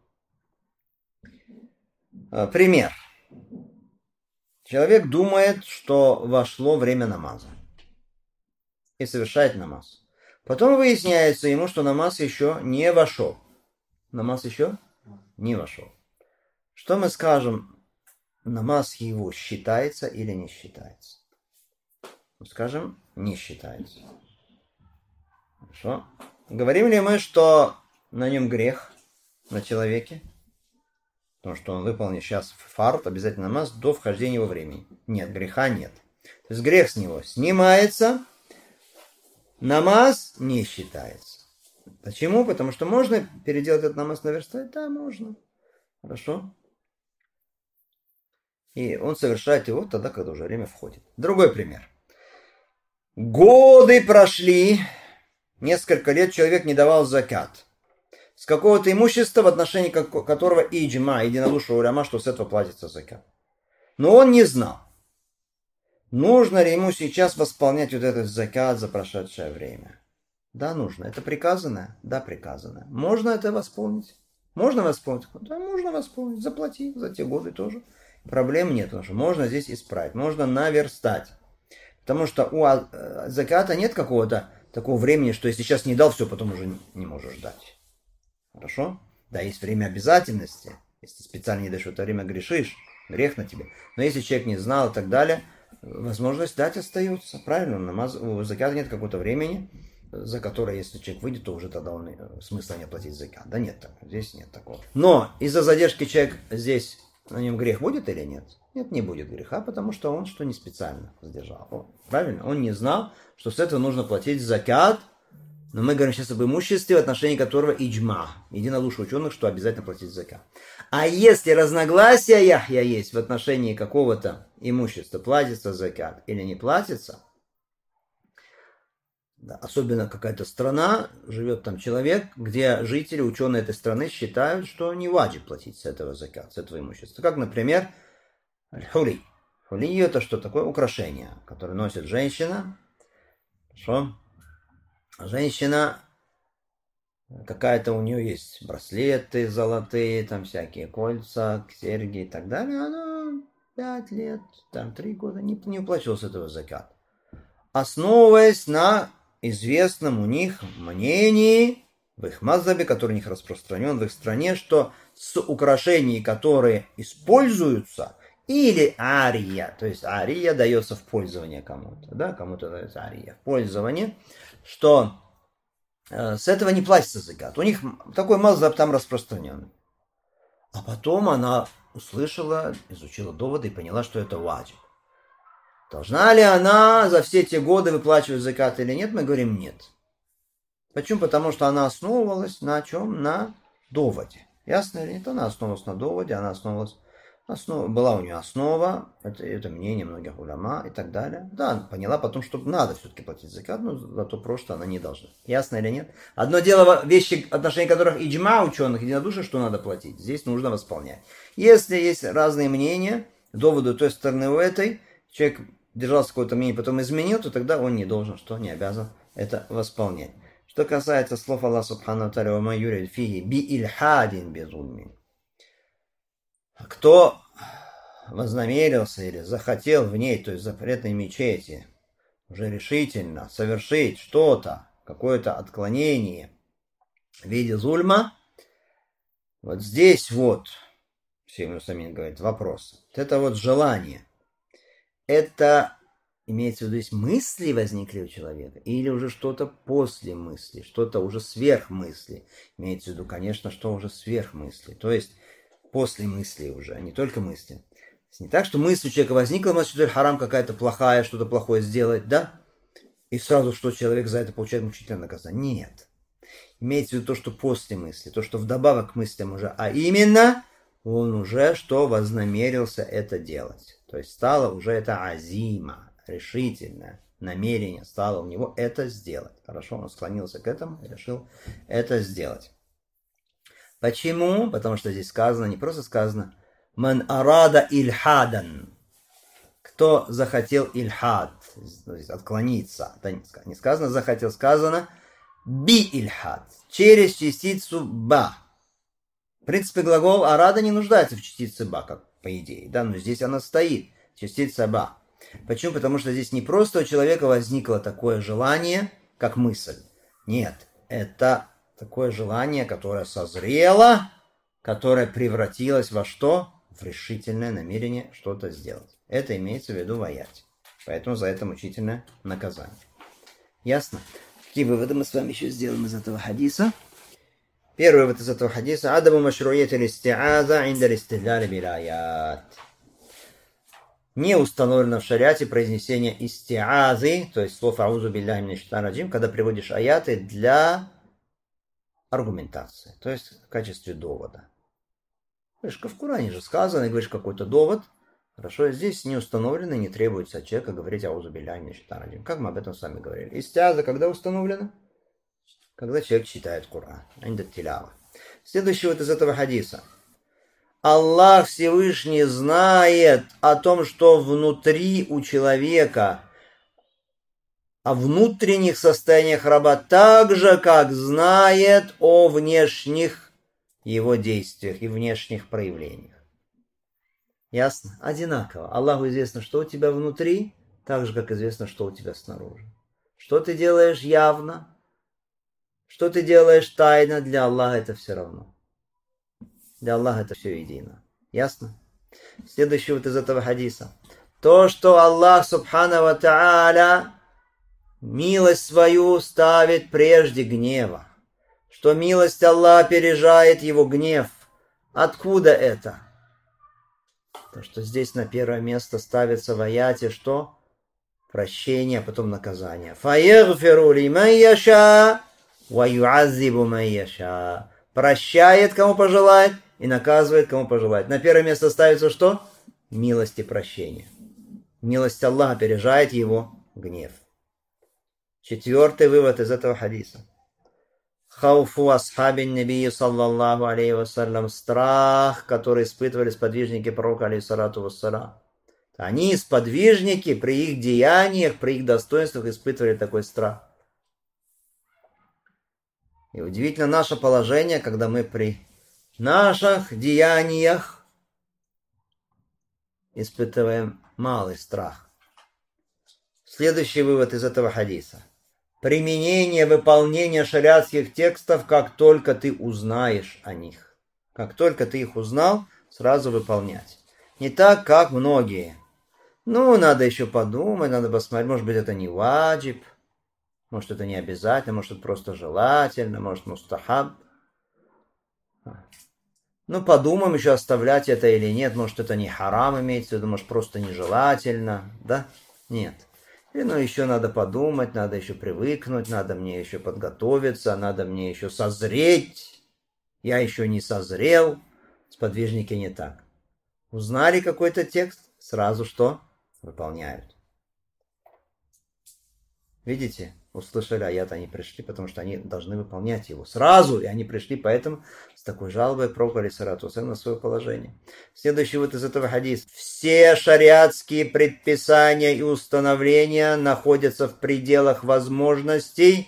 Пример. Человек думает, что вошло время намаза и совершает намаз. Потом выясняется ему, что намаз еще не вошел. Намаз еще не вошел. Что мы скажем? Намаз его считается или не считается? Скажем, не считается. Хорошо. Говорим ли мы, что на нем грех, на человеке? Потому что он выполнит сейчас фард, обязательно намаз, до вхождения его времени. Нет, греха нет. То есть грех с него снимается, намаз не считается. Почему? Потому что можно переделать этот намаз, наверстать? Да, можно. Хорошо. И он совершает его тогда, когда уже время входит. Другой пример. Годы прошли, несколько лет человек не давал закат. С какого-то имущества, в отношении которого иджма, единодушие уляма, что с этого платится закат. Но он не знал, нужно ли ему сейчас восполнять вот этот закат за прошедшее время. Да, нужно. Это приказанное? Да, приказанное. Можно это восполнить? Можно восполнить? Да, можно восполнить. Заплати за те годы тоже. Проблем нет, потому что можно здесь исправить. Можно наверстать. Потому что у заката нет какого-то такого времени, что если сейчас не дал, все, потом уже не можешь дать. Хорошо? Да, есть время обязательности. Если ты специально не даешь в это время, грешишь. Грех на тебе. Но если человек не знал и так далее, возможность дать остается. Правильно? У заката нет какого-то времени, за которое, если человек выйдет, то уже тогда он смысла не оплатить закат. Да нет, здесь нет такого. Но из-за задержки человек здесь, на нем грех будет или нет? Нет, не будет греха, потому что он что не специально задержал. Правильно? Он не знал, что с этого нужно платить закат. Но мы говорим сейчас об имуществе, в отношении которого иджма, единодушие ученых, что обязательно платить закат. А если разногласия есть в отношении какого-то имущества, платится закат или не платится, да, особенно какая-то страна, живет там человек, где жители, ученые этой страны считают, что не ваджиб платить с этого закат, с этого имущества. Как, например, хули. Хули это что такое? Украшение, которое носит женщина. Хорошо? Женщина, какая-то у нее есть браслеты золотые, там всякие кольца, серьги и так далее. Она 5 лет, там 3 года не уплачивала с этого закат. Основываясь на известном у них мнении, в их мазхабе, который у них распространен в их стране, что с украшений, которые используются, или ария, то есть ария дается в пользование кому-то, да, кому-то дается ария в пользование, что с этого не платится закат. У них такой мазхаб там распространен. А потом она услышала, изучила доводы и поняла, что это ваджиб. Должна ли она за все те годы выплачивать закат или нет? Мы говорим нет. Почему? Потому что она основывалась на чем? На доводе. Ясно или нет? Она основывалась на доводе, она основывалась... была у нее основа, это мнение многих уляма и так далее. Да, она поняла потом, что надо все-таки платить закат, но зато просто она не должна. Ясно или нет? Одно дело, вещи, отношения которых иджма ученых, единодушие, что надо платить. Здесь нужно восполнять. Если есть разные мнения, доводы той стороны у этой, человек держался какое-то мнение, потом изменил, то тогда он не должен, что не обязан это восполнять. Что касается слов Аллаха Субхану ва Тааля, «Ва ман юрид фиги би ильхадин безульмин». Кто вознамерился или захотел в ней, то есть запретной мечети, уже решительно совершить что-то, какое-то отклонение в виде зульма, вот здесь вот, Всевышний Самин говорит, вопрос. Вот это вот желание, это имеется в виду, есть мысли возникли у человека, или уже что-то после мысли, что-то уже сверх мысли. Имеется в виду, конечно, что уже сверх мысли, то есть после мысли уже, а не только мысли. Не так, что мысль у человека возникла, мысль, харам какая-то плохая, что-то плохое сделать, да? И сразу, что человек за это получает мучительное наказание. Нет. Имеется в виду то, что после мысли, то, что вдобавок к мыслям уже, а именно он уже что вознамерился это делать. То есть стало уже это азима, решительное намерение стало у него это сделать. Хорошо, он склонился к этому и решил это сделать. Почему? Потому что здесь сказано, не просто сказано, «Ман арада ильхадан». Кто захотел ильхад, то есть отклониться. Не сказано захотел, сказано би ильхад, через частицу ба. В принципе, глагол арада не нуждается в частице ба, как по идее, да, но здесь она стоит, частица ба. Почему? Потому что здесь не просто у человека возникло такое желание, как мысль. Нет, это такое желание, которое созрело, которое превратилось во что? В решительное намерение что-то сделать. Это имеется в виду в аяте. Поэтому за это мучительное наказание. Ясно? Какие выводы мы с вами еще сделаем из этого хадиса? Первый вывод из этого хадиса. Адабу машруйят аль-истиаза инда аль-истидляли биль-аят. Не установлено в шариате произнесение истиазы, то есть слов аузу билляхи минаш шайтанир раджим, когда приводишь аяты для аргументации, то есть в качестве довода. Говоришь, в Коране же сказано, и говоришь какой-то довод. Хорошо, здесь не установлено, не требуется от человека говорить аузу билляхи минаш шайтанир раджим. Как мы об этом с вами говорили. Истиаза когда установлено? Когда человек читает Коран. Инда тилява. Следующий вот из этого хадиса. Аллах Всевышний знает о том, что внутри у человека, о внутренних состояниях раба, так же, как знает о внешних его действиях и внешних проявлениях. Ясно? Одинаково. Аллаху известно, что у тебя внутри, так же, как известно, что у тебя снаружи. Что ты делаешь явно, что ты делаешь тайно, для Аллаха это все равно. Для Аллаха это все едино. Ясно? Следующий вот из этого хадиса. То, что Аллах Субхану ва Тааля милость свою ставит прежде гнева. Что милость Аллаха опережает его гнев. Откуда это? То, что здесь на первое место ставится в аяте, что? Прощение, а потом наказание. Фаягфиру лиман яша ва юаззибу ман яша. Прощает, кому пожелает, и наказывает, кому пожелает. На первое место ставится что? Милость и прощение. Милость Аллаха опережает его гнев. Четвертый вывод из этого хадиса. Хауфу асхабин набии саллаллаху алейхи вассалям. Страх, который испытывали сподвижники пророка алейхиссалату вассалам. Они, сподвижники, при их деяниях, при их достоинствах испытывали такой страх. И удивительно наше положение, когда мы при наших деяниях испытываем малый страх. Следующий вывод из этого хадиса. Применение, выполнение шариатских текстов, как только ты узнаешь о них. Как только ты их узнал, сразу выполнять. Не так, как многие. Надо еще подумать, надо посмотреть, может быть, это не ваджиб, может, это не обязательно, может, это просто желательно, может, мустахаб. Подумаем еще, оставлять это или нет. Может, это не харам имеется в виду, может, просто нежелательно, да? Нет. Еще надо подумать, надо еще привыкнуть, надо мне еще подготовиться, надо мне еще созреть. Я еще не созрел. Сподвижники не так. Узнали какой-то текст, сразу что? Выполняют. Видите? Услышали аят, они пришли, потому что они должны выполнять его сразу, и они пришли поэтому с такой жалобой пророку алейхиссалату вассалям на свое положение. Следующий вот из этого хадиса. Все шариатские предписания и установления находятся в пределах возможностей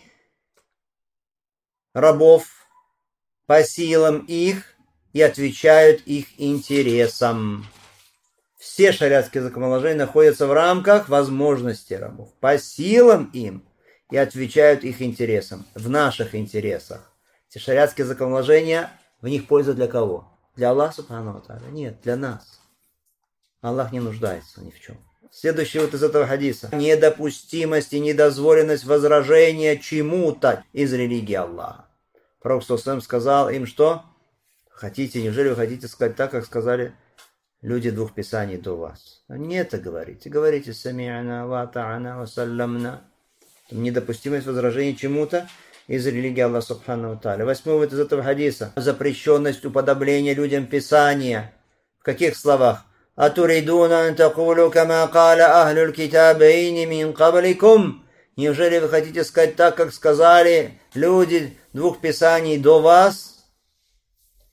рабов по силам их и отвечают их интересам. Все шариатские законоположения находятся в рамках возможностей рабов, по силам им, и отвечают их интересам, в наших интересах. Эти шариатские законоположения, в них польза для кого? Для Аллаха Субхану ва Тааля? Нет, для нас. Аллах не нуждается ни в чем. Следующий вот из этого хадиса. Недопустимость и недозволенность возражения чему-то из религии Аллаха. Пророк сказал им, что? Неужели вы хотите сказать так, как сказали люди двух писаний до вас? Не это говорите. Говорите сами'на ва атa'на ва салламна. Недопустимость возражений чему-то из религии Аллаха Субхану ва Тааля. Восьмой вот из этого хадиса. Запрещенность уподобления людям Писания. В каких словах? «Атуридуна ан такулу кама каля ахлюль китабейни мин кабликум». Неужели вы хотите сказать так, как сказали люди двух Писаний до вас?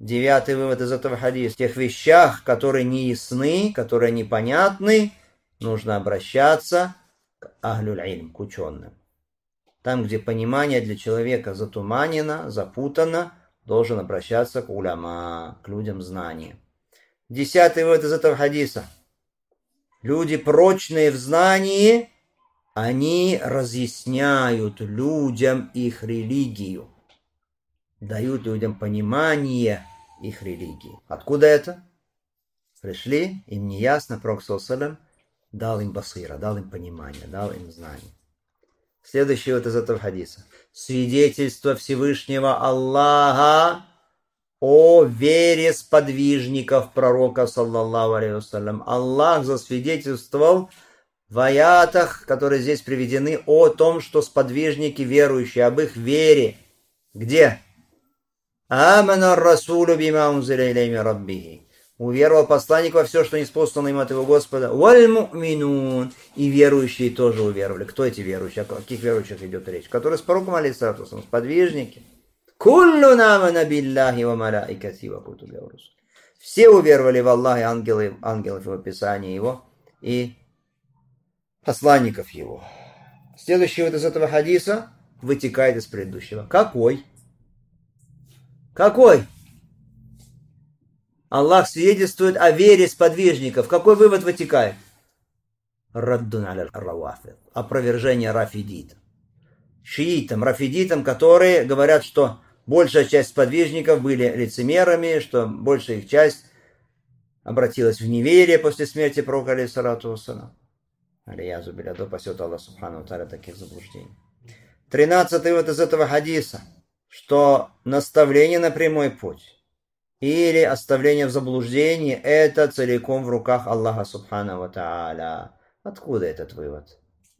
9-й вывод из этого хадиса. В тех вещах, которые не ясны, которые непонятны, нужно обращаться к ахлюль ильм, к ученым. Там, где понимание для человека затуманено, запутано, должен обращаться к уляма, к людям знания. 10-й вывод из этого хадиса. Люди, прочные в знании, они разъясняют людям их религию, дают людям понимание их религии. Откуда это? Пришли, им не ясно, Пророк ﷺ дал им басира, дал им понимание, дал им знание. Следующий вот из этого хадиса. Свидетельство Всевышнего Аллаха о вере сподвижников пророка, саллаллаху алейхи вассалям. Аллах засвидетельствовал в аятах, которые здесь приведены, о том, что сподвижники верующие, об их вере. Где? Амана расулю бима унзиля илейми раббихи. Уверовал посланник во все, что ниспослано им от его Господа. Валь му'минун. И верующие тоже уверовали. Кто эти верующие? О каких верующих идет речь? Которые с пророком, алейхиссалату вассалям, сподвижники. Куллу намана биллахи ва малаикати ва кутуби ва русули. Все уверовали в Аллаха и ангелов его, Писания его и посланников его. Следующий вот из этого хадиса вытекает из предыдущего. Какой? Какой? Аллах свидетельствует о вере сподвижников. Какой вывод вытекает? Раддун аля равафид. Опровержение рафидитам. Шиитам, рафидитам, которые говорят, что большая часть сподвижников были лицемерами, что большая их часть обратилась в неверие после смерти пророка, алейхиссалату вассалам. Алиязу биля, да пасет Аллах субхану ва тааля таких заблуждений. 13-й вывод из этого хадиса, что наставление на прямой путь или оставление в заблуждении – это целиком в руках Аллаха субхану ва тааля. Откуда этот вывод?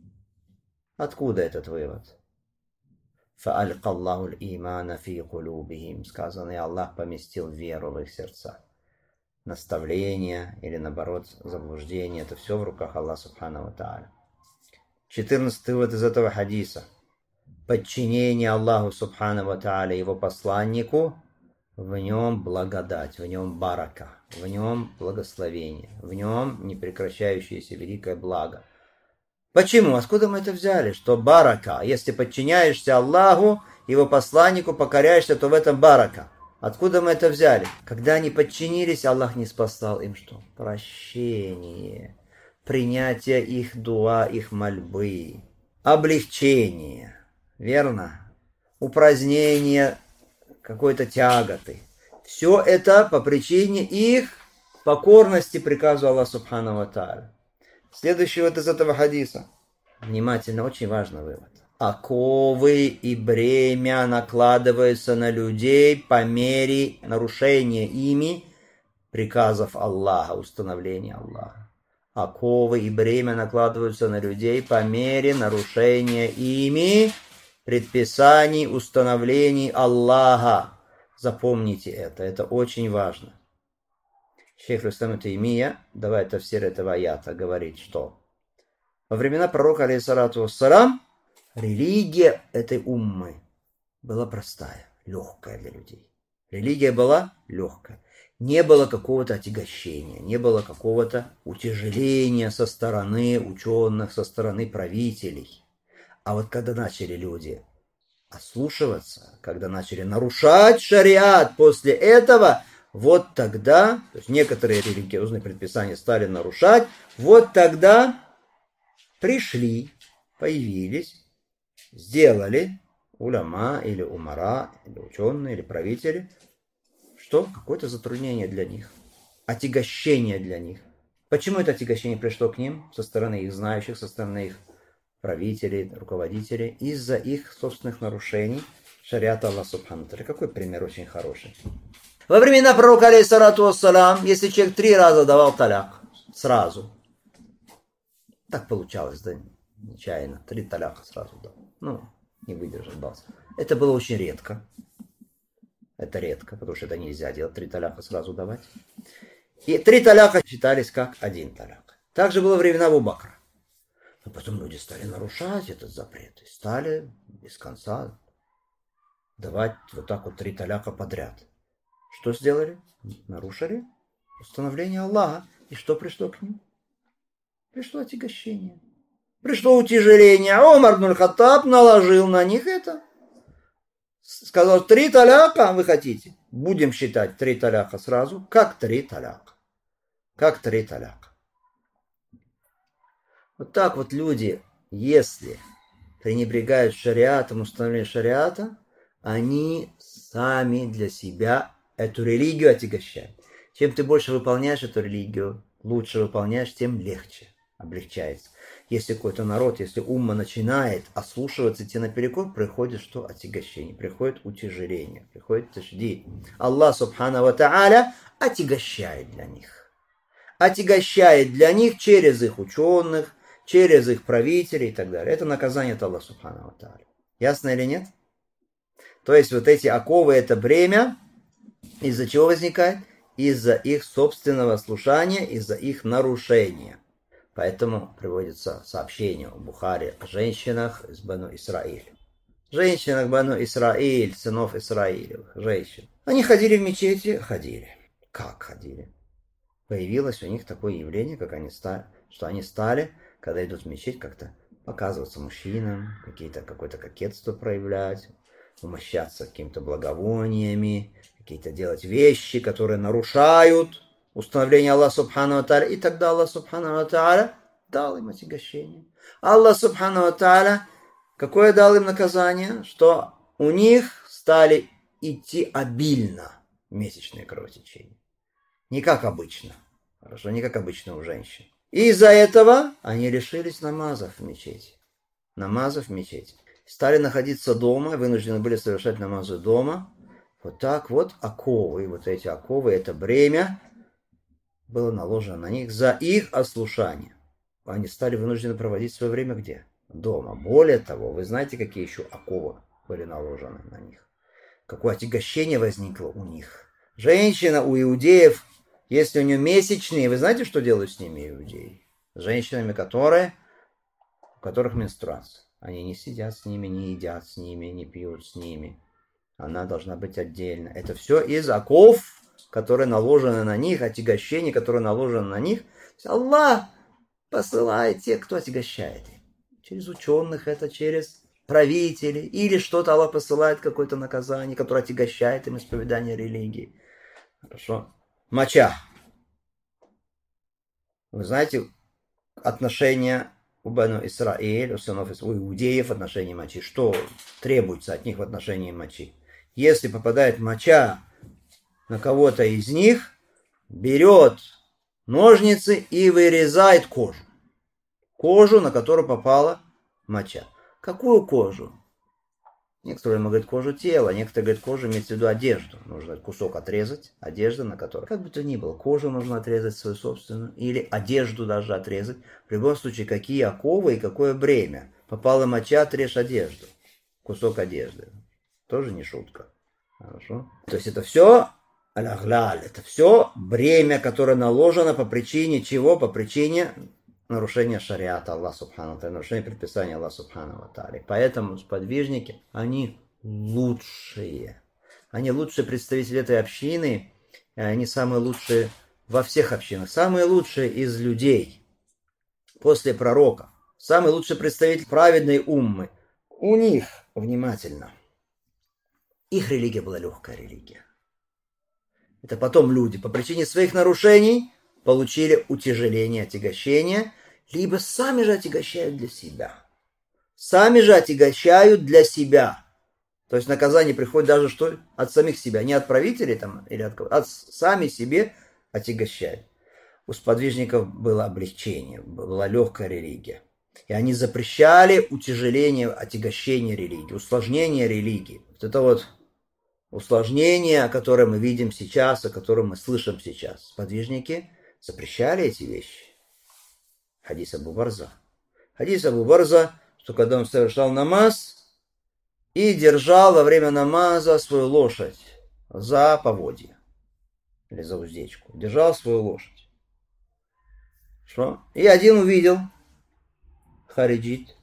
Откуда этот вывод? فَأَلْقَ اللَّهُ الْإِيمَانَ فِي قُلُوبِهِمْ. Сказано, и Аллах поместил веру в их сердца. Наставление или, наоборот, заблуждение – это все в руках Аллаха субхану ва тааля. 14-й вывод из этого хадиса. Подчинение Аллаху субхану ва тааля, его посланнику, в нем благодать, в нем барака, в нем благословение, в нем непрекращающееся великое благо. Почему? Откуда мы это взяли? Что барака, если подчиняешься Аллаху, его посланнику, покоряешься, то в этом барака. Откуда мы это взяли? Когда они подчинились, Аллах не спасал им что? Прощение, принятие их дуа, их мольбы, облегчение, верно? Упразднение какой-то тяготы. Все это по причине их покорности приказу Аллаха субхану ва тааля. Следующий вот из этого хадиса. Внимательно, очень важный вывод. Оковы и бремя накладываются на людей по мере нарушения ими приказов Аллаха, установления Аллаха. Оковы и бремя накладываются на людей по мере нарушения ими предписаний, установлений Аллаха. Запомните это очень важно. Шейх Рустам Таймия, давай тафсир этого аята, говорит, что во времена пророка, алейхиссалату вассалам, религия этой уммы была простая, легкая для людей. Религия была легкая. Не было какого-то отягощения, не было какого-то утяжеления со стороны ученых, со стороны правителей. А вот когда начали люди ослушиваться, когда начали нарушать шариат после этого, вот тогда, то есть некоторые религиозные предписания стали нарушать, вот тогда появились, сделали уляма или умара, или ученые, или правители, что какое-то затруднение для них, отягощение для них. Почему это отягощение пришло к ним со стороны их знающих, со стороны их правителей, руководителей, из-за их собственных нарушений шариата Аллаха субхану ва тааля. Какой пример очень хороший. Во времена пророка, алейхиссалату вассалам, если человек 3 раза давал таляк, сразу, так получалось, да, нечаянно, 3 таляка сразу дал, не выдержал, дался. Это было очень редко. Это редко, потому что это нельзя делать, 3 таляка сразу давать. И 3 таляка считались как 1 таляк. Так же было во времена Абу Бакра. Но потом люди стали нарушать этот запрет и стали без конца давать вот так вот 3 таляка подряд. Что сделали? Нарушили установление Аллаха. И что пришло к ним? Пришло отягощение. Пришло утяжеление. Омар ибн аль-Хаттаб наложил на них это. Сказал, 3 таляка вы хотите? Будем считать 3 таляка сразу. Как 3 таляка? Как 3 таляка? Вот так вот люди, если пренебрегают шариатом, установлением шариата, они сами для себя эту религию отягощают. Чем ты больше выполняешь эту религию, лучше выполняешь, тем легче, облегчается. Если какой-то народ, если умма начинает ослушиваться, идти наперекор, приходит что? Отягощение, приходит утяжеление, приходит таждид. Аллах субхану ва тааля отягощает для них. Отягощает для них через их ученых, через их правителей и так далее. Это наказание от Аллаха субхану ва тааля. Ясно или нет? То есть вот эти оковы, это бремя, из-за чего возникает? Из-за их собственного слушания, из-за их нарушения. Поэтому приводится сообщение у Бухари о женщинах из Бану Исраиль. Женщинах Бану Исраиль, сынов Исраилевых, женщин. Они ходили в мечети? Ходили. Как ходили? Появилось у них такое явление, как они стали, что они стали, когда идут в мечеть, как-то показываться мужчинам, какое-то кокетство проявлять, умощаться какими-то благовониями, какие-то делать вещи, которые нарушают установление Аллаха субхану ва тааля. И тогда Аллах субхану ва тааля дал им отягощение. Аллах субхану ва тааля какое дал им наказание? Что у них стали идти обильно месячные кровотечения. Не как обычно. Хорошо, не как обычно у женщин. И из-за этого они лишились намазов в мечети. Намазов в мечети. Стали находиться дома, вынуждены были совершать намазы дома. Вот так вот оковы, вот эти оковы, это бремя было наложено на них за их ослушание. Они стали вынуждены проводить свое время где? Дома. Более того, вы знаете, какие еще оковы были наложены на них? Какое отягощение возникло у них? Женщина у иудеев, если у нее месячные, вы знаете, что делают с ними иудеи? С женщинами, у которых менструация. Они не сидят с ними, не едят с ними, не пьют с ними. Она должна быть отдельно. Это все из оков, которые наложены на них, отягощения, которые наложены на них. Аллах посылает тех, кто отягощает их. Через ученых, это через правителей. Или что-то Аллах посылает, какое-то наказание, которое отягощает им исповедание религии. Хорошо. Моча. Вы знаете, отношения у Бану Исраиль, у сынов у иудеев в отношении мочи. Что требуется от них в отношении мочи? Если попадает моча на кого-то из них, берет ножницы и вырезает кожу. Кожу, на которую попала моча. Какую кожу? Некоторые говорят кожу тела, некоторые говорят кожу, имеется в виду одежду. Нужно кусок отрезать, одежда на которой. Как бы то ни было, кожу нужно отрезать свою собственную, или одежду даже отрезать. В любом случае, какие оковы и какое бремя. Попала моча, отрежь одежду. Кусок одежды. Тоже не шутка. Хорошо? То есть это все аль-аглаль, это все бремя, которое наложено по причине чего? По причине нарушение шариата Аллаха субхану ва тааля, нарушение предписания Аллаха субхану ва тааля. Поэтому сподвижники, они лучшие. Они лучшие представители этой общины, и они самые лучшие во всех общинах. Самые лучшие из людей после пророка. Самый лучший представитель праведной уммы. У них, внимательно, их религия была легкая религия. Это потом люди по причине своих нарушений получили утяжеление, отягощение, либо сами же отягощают для себя. Сами же отягощают для себя. То есть наказание приходит даже что? От самих себя. Не от правителей там, или от кого-то, а сами себе отягощают. У сподвижников было облегчение, была легкая религия. И они запрещали утяжеление, отягощение религии, усложнение религии. Вот это вот усложнение, которое мы видим сейчас, о котором мы слышим сейчас. Сподвижники запрещали эти вещи. Хадис Абу Барза. Хадис Абу Барза, что когда он совершал намаз и держал во время намаза свою лошадь за поводья или за уздечку. Держал свою лошадь. Что? И один увидел хариджит.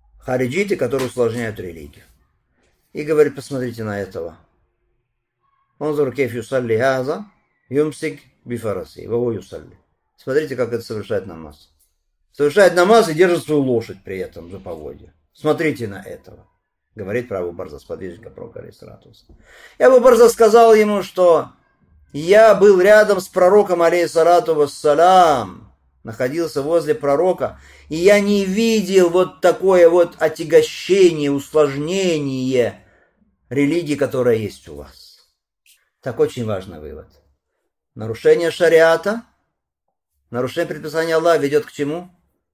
Хариджиты, которые усложняют религию. И говорит, посмотрите на этого. انظر كيف يصلي هذا يمسك بفرسه وهو يصلي. Смотрите, как это совершает намаз. Совершает намаз и держит свою лошадь при этом за поводья. Смотрите на этого. Говорит про Абу Барза, сподвижника пророка, алейхиссалату вассалам. И Абу Барза сказал ему, что я был рядом с пророком, алейхиссалату вассалам, находился возле пророка, и я не видел вот такое вот отягощение, усложнение религии, которая есть у вас. Так очень важный вывод. Нарушение шариата, нарушение предписания Аллаха ведет к чему?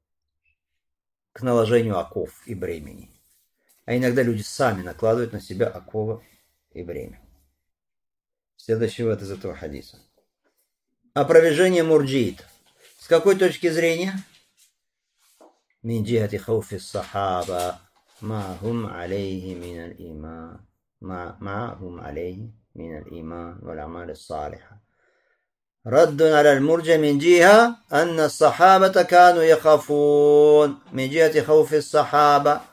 К наложению оков и бремени. А иногда люди сами накладывают на себя оковы и бремя. Следующий вывод из этого хадиса. Опровержение мурджиитов. С какой точки зрения? Мин джихати хауфи сахаба ма хум алейхи мин аль-иман ма хум алейхи мин аль-иман валь амаль ас-салиха. رد على المرجع من جهة أن الصحابة كانوا يخافون من جهة خوف الصحابة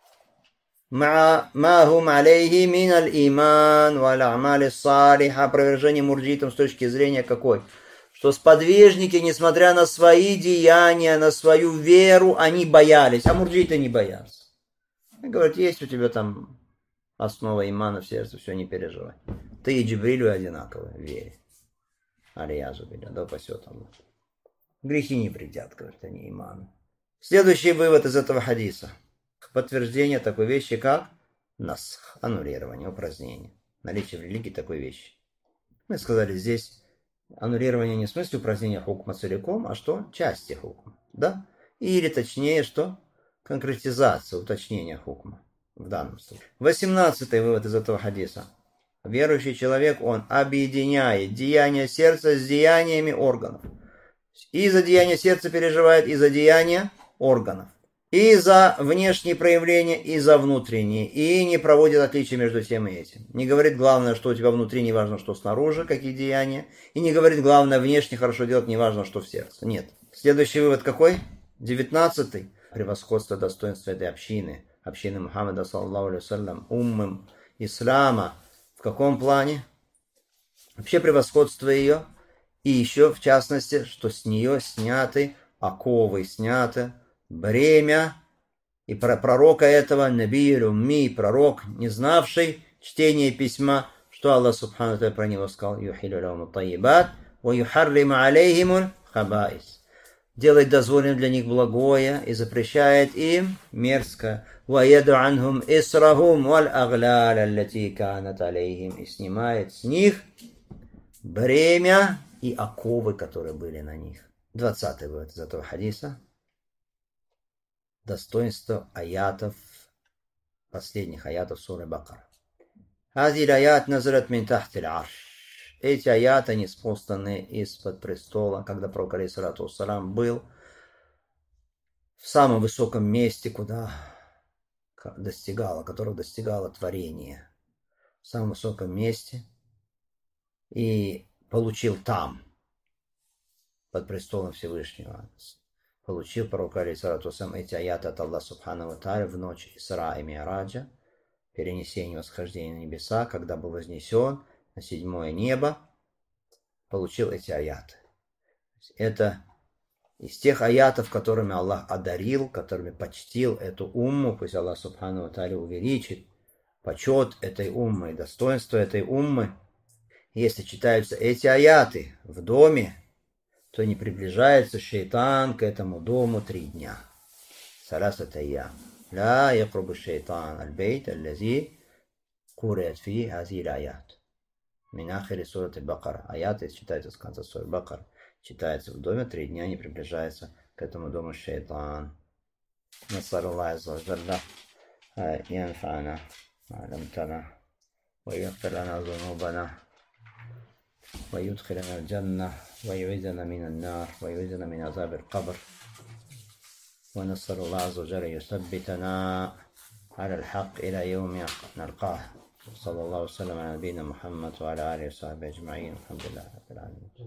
مع ما هم عليه من الإيمان والأعمال الصالحة. Опровержение мурджитам с точки зрения какой? Что сподвижники, несмотря на свои деяния, на свою веру, они боялись, а мурджиты не боятся. И говорят, есть у тебя там основа имана в сердце, все, не переживай. Ты и Джибрилю одинаковы в вере. Алиязу биля, да упасет Аллах. Грехи не вредят, говорят они, иману. Следующий вывод из этого хадиса. Подтверждение такой вещи, как насх, аннулирование, упразднение. Наличие в религии такой вещи. Мы сказали здесь аннулирование не в смысле упразднения хукма целиком, а что? Части хукма. Да? Или точнее, что? Конкретизация, уточнение хукма. В данном случае. 18-й вывод из этого хадиса. Верующий человек, он объединяет деяния сердца с деяниями органов. И за деяния сердца переживает, и за деяния органов. И за внешние проявления, и за внутренние. И не проводит отличия между тем и этим. Не говорит, главное, что у тебя внутри, не важно, что снаружи, какие деяния. И не говорит, главное, внешне хорошо делать, не важно, что в сердце. Нет. Следующий вывод какой? 19-й. Превосходство достоинства этой общины. Общины Мухаммада, саллаллаху алейхи вассалям, уммы ислама. В каком плане? Вообще превосходство ее. И еще, в частности, что с нее сняты оковы, сняты бремя. И пророка этого, набир умми, пророк, не знавший чтения письма, что Аллах Субхану Тааля про него сказал, юхилю лахуму тайибат, ва юхарриму алейхимуль хабаис. Делает дозволенным для них благое и запрещает им мерзкое. وَيَدُ عَنْهُمْ إِسْرَهُمْ وَالْأَغْلَالَ الَّتِي كَانَتْ عَلَيْهِمْ. И снимает с них бремя и оковы, которые были на них. 20-й вывод из этого хадиса. Достоинство аятов, последних аятов суры Бакара. هذه الآيات نزلت من تحت العرش. Эти аяты ниспосланы из-под престола, когда пророк, алейхиссалату вассалам, был в самом высоком месте, куда которого достигало творение. В самом высоком месте. И получил там, под престолом Всевышнего, получил пророк, алейхиссалату вассалам, эти аяты от Аллаха Субхану ва Тааля в ночь Исра и Ми'раджа, перенесение восхождения на небеса, когда был вознесен на 7-е небо, получил эти аяты. Это из тех аятов, которыми Аллах одарил, которыми почтил эту умму, пусть Аллах Субхану ва Тааля увеличит почет этой уммы и достоинство этой уммы. Если читаются эти аяты в доме, то не приближается шейтан к этому дому 3 дня. Саласат айям. Ла якрубу шейтан аль-бейт аллази курият фи хази аят. Мин ахири сурат аль-Бакара. Аяты читаются с конца суры Бакара. Читается в доме 3 дня, не приближается к этому дому шейтан. Насар Аллах азза ва джалла янфана ма алламтана ва яghfir лана зунубана ва юдхилана аль-джанна ва ю'изана мин ан-нар ва ю'изана мин азаб аль-qabr. ونسأل الله عز وجل يثبتنا على الحق إلى يوم نلقاه. صلى الله وسلم على نبينا محمد وعلى آله وصحبه أجمعين. الحمد لله رب العالمين.